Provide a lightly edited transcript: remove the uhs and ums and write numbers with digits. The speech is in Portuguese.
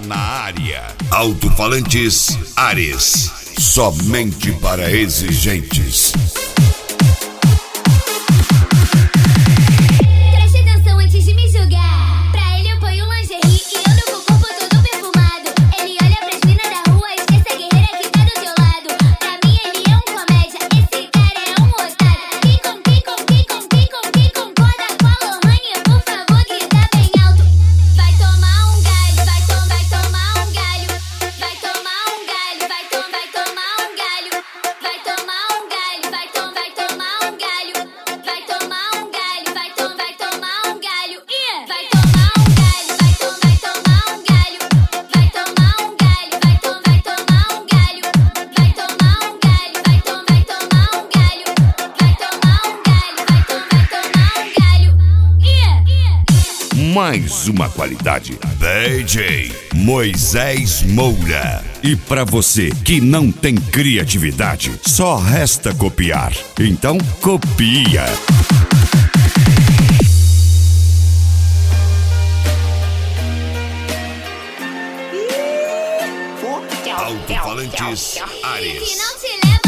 tá na área. Alto-falantes Ares. Somente para exigentes. Preste atenção antes de me julgar. Pra ele eu ponho lingerie e ando com o corpo todo perfumado. Ele olha pras minas da rua, esquece a guerreira que tá do teu lado. Pra mim ele é um comédia, esse cara é um otário. Quem concorda com a Lohane, por favor, grita bem alto. Vai tomar um galho, vai tomar um galho. Vai tomar um galho, vai tomar um galho. Vai tomar um galho, vai tomar um galho. Vai tomar um galho, vai tomar um galho. Vai tomar um galho, vai tomar um galho. Vai tomar um galho, vai tomar um galho. Vai tomar um galho, vai tomar um galho. Vai tomar um galho, vai tomar um galho. Mais uma qualidade. DJ Moisés Moura. E pra você que não tem criatividade, só resta copiar. Então copia. Alto-falantes Ares. Que não te leva